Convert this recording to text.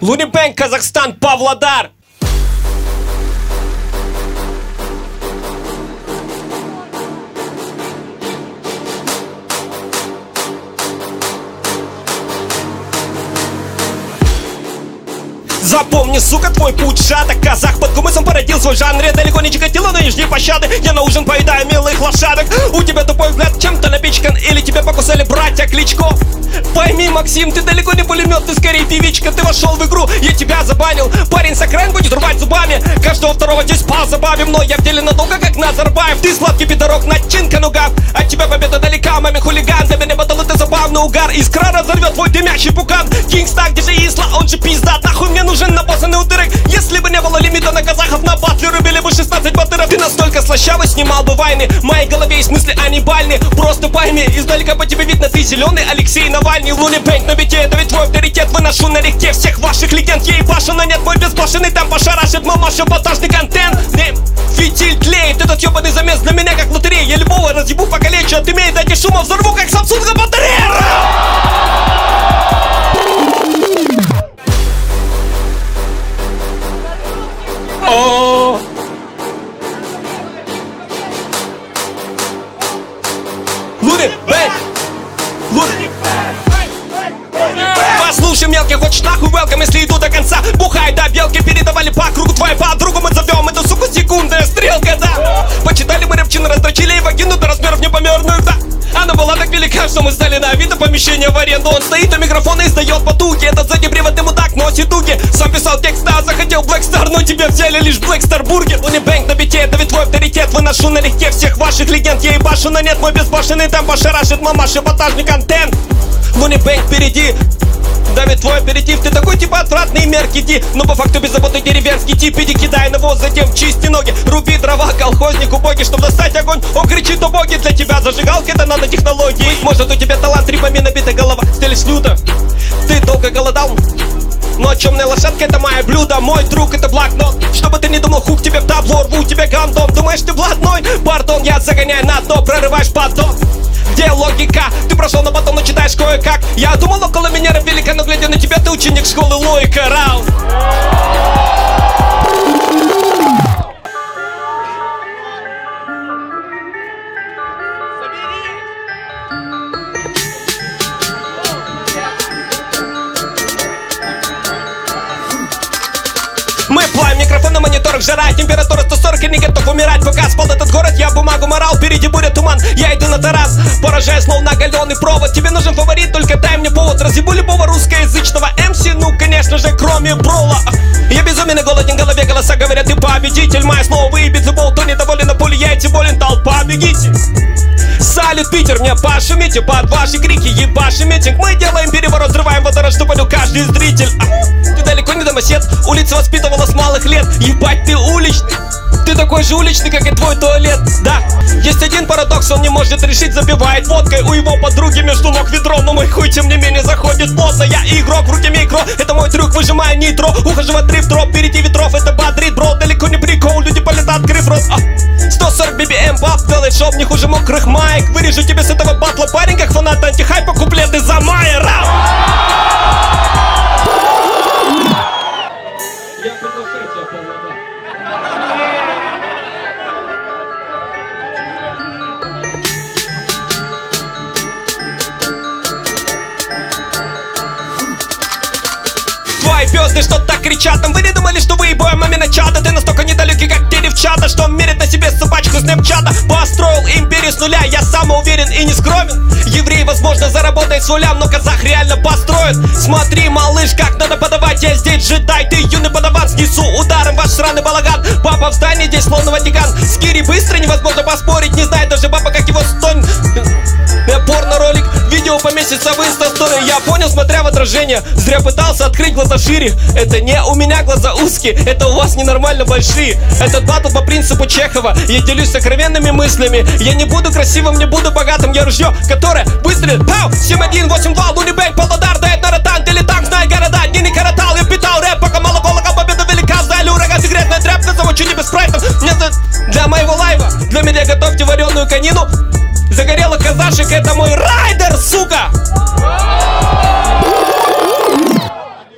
Луни Бэнк, Казахстан, Павлодар. Запомни, сука, твой путь шаток. Казах под кумысом породил свой жанр. Я далеко не Чикатило, но не жди пощады. Я на ужин поедаю милых лошадок. У тебя тупой взгляд, чем-то напичкан. Или тебя покусали братья Кличко. Пойми, Максим, ты далеко не пулемет, ты скорее певичка. Ты вошел в игру, я тебя забанил. Парень с окраин будет рвать зубами. Каждого второго здесь по забаве. Но я в деле надолго, как Назарбаев. Ты сладкий пидорок, начинка нугав. От тебя победа далека, маме хулиган. Для меня батл это забавный угар. Искра разорвет твой дымящий пукан. Кингстаг, где же Исла, он же пизда. Нахуй мне нужен напасанный утырок. Если бы не было лимита на казахов, на батле рубили бы 16 батыров. Ты настолько слащавый, снимал бы войны. В моей голове есть мысли аннибальные. Просто пойми, издалека по тебе видно, ты зеленый Алексей Навальный. Луни Бэнк на бите, это ведь твой авторитет. Выношу налегке всех ваших легенд. Я ебашу, но нет, мой безбашенный там пошарашит мамаша батажный контент. Фитиль тлеет, этот ебаный замес для меня как лотерея. Я любого разъебу покалечу, отымеет эти шума, взорву как Самсунга батарея. О, Луни Бэнк, Луни. Послушай, мелкий, хочешь нахуй welcome, если иду до конца. Бухай до белки, передавали по кругу. Твою подругу мы зовем эту суку секундная стрелка, да. Почитали мы рыбчину, раздрочили и вагину до размеров непомерную, да. Она была так велика, что мы сдали на Авито помещение в аренду. Он стоит у микрофона и издает потуги. Этот заднеприводный мудак носит дуги. Сам писал текст, а захотел Black Star, но тебе взяли лишь Black Star Бургер. Луни Бэнк на бите, это ведь твой авторитет. Выношу налегке всех ваших легенд. Я ебашу, но нет, мой безбашенный там пошарашит мамаша батажный контент. Луни Бэнк впереди, давит твой аперитив. Ты такой типа отвратный меркиди, но по факту беззаботный деревенский тип. Иди кидай навоз, затем чисти ноги. Руби дрова, колхозник убогий, чтобы достать огонь. Он кричит, о боги, для тебя зажигалка это нанотехнологии. Может у тебя талант, рифами набита голова, стелишь люто. Ты долго голодал, но темная лошадка это мое блюдо. Мой друг это блокнот. Чтобы ты не думал, хук тебе в табло, рву тебе гандом. Думаешь ты блатной? Пардон, я загоняю на дно, прорываешь поток. Где логика? Ты прошел на батон, но читаешь кое-как. Я думал, около меня рэп велика, но глядя на тебя, ты ученик школы логика. Раунд. Мы плавим микрофон на мониторах, жара, температура 140 и не готов умирать. Пока спал этот город, я бумагу морал. Впереди буря, туман, я иду на тарас. Поражая словно оголенный провод. Тебе нужен фаворит, только дай мне повод. Разъебу любого русскоязычного МС, ну конечно же, кроме Брола. Я безумен и голоден, в голове голоса говорят, ты победитель. Мое слово выебет зубол, кто недоволен на поле, я этим болен, толпа, бегите. Салют, Питер, мне пошумите под ваши крики, ебаши митинг. Мы делаем переворот, взрываем водород, что понял каждый зритель. Ты далеко не домосед, улица воспитывала с малых лет. Ебать, ты уличный. Ты такой же уличный, как и твой туалет. Да, есть один парадокс, он не может решить, забивает водкой. У его подруги между ног ведро, но мой хуй тем не менее заходит плотно. Я игрок, в руке микро, это мой трюк, выжимаю нитро. Ухожу в дрифт-дроп, впереди ветров, это бодрит, бро. Далеко не прикол, люди полетят, открыв рот. 140 BBM, баб, делает шоу, не хуже мокрых маек. Вырежу тебе с этого батла, парень, как фанат антихайпа, куплеты за Майя. Я приглашаю тебя, Павлодар. Твои пёзды что-то так кричат, там вы не думали, что вы боем мамина чата. Ты настолько недалекий, как те девчата, что мерит на себе собачку снэпчата. Построил империю с нуля, я самоуверен и не скромен. Еврей, возможно, заработает с нуля, но казах реально построит. Смотри, малыш, как надо подавать, я здесь джедай. Ты юный подаван, снесу ударом ваш сраный балаган. Папа в здании, здесь словно Ватикан. С Кири быстро, невозможно поспорить, не знает даже папа, как его стонет. Порно-ролик, видео поместится в инста-стори. Я понял, смотря в отражение, зря пытался открыть глаза шире. Это не у меня глаза узкие, это у вас ненормально большие. Этот батл по принципу Чехова, я делюсь сокровенными мыслями. Я не буду красивым, не буду богатым, я ружье, которое выстрелит. Пау, 7-1-8-2, Луни Бэнк, Павлодар, дает на ротан, дилетант, знай города.